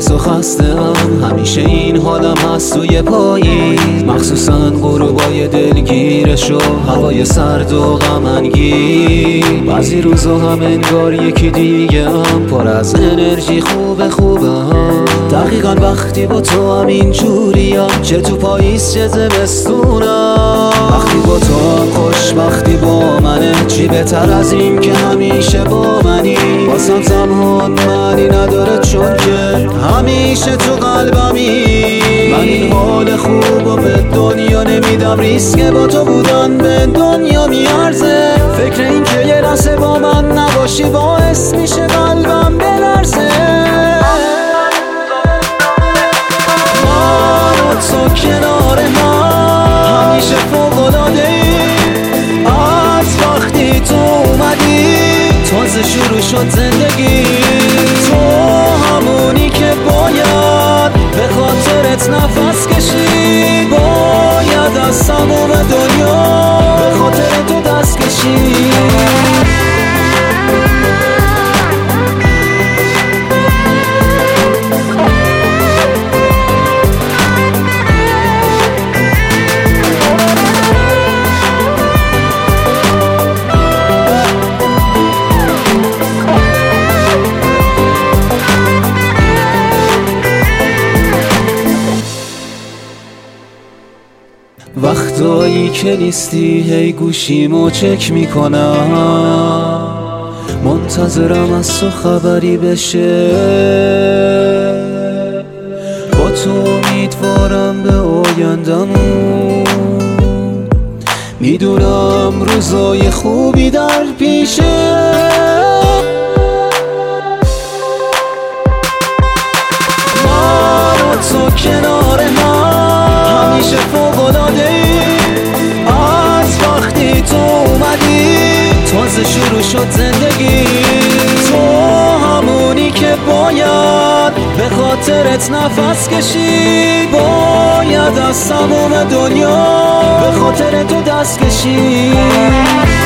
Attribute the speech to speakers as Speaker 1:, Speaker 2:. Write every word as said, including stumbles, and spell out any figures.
Speaker 1: استرس و خسته ام، همیشه این حالم هست توی پاییز، مخصوصا غروبای دلگیرش و هوای سرد و غم‌انگیز. بعضی روزا هم انگار یکی دیگه ام، پر از انرژی خوب خوبم. دقیقا وقتی با تو هم اینجوریم، چه تو پاییز چه زمستونم. وقتی با تو هم خوشبختی با منه، چی بهتر از این که همیشه با منی. بازم زمان معنی نداره چون که همیشه تو قلبمی. من این حال خوب و به دنیا نمیدم، ریسک با تو بودن به دنیا میارزه. فکر این که یه لحظه با من نباشی باعث میشه قلبم بلرزه. من و تو کنار هم همیشه فوق‌العاده ای، از وقتی تو اومدی تازه شروع شد زندگی. تو همونی که باید به خاطرت نفس کشید، باید از تمام دنیا به خاطر تو دست کشید. وقتایی که نیستی هی گوشیمو چک میکنم، منتظرم از تو خبری بشه. با تو امیدوارم به آیندمون، میدونم روزای خوبی در پیشه. من و تو کنار هم همیشه فوق‌العاده ای، از وقتی تو اومدی تازه شروع شد زندگی. تو همونی که باید به خاطرت نفس کشید، باید از تمام دنیا به خاطر تو دست کشید.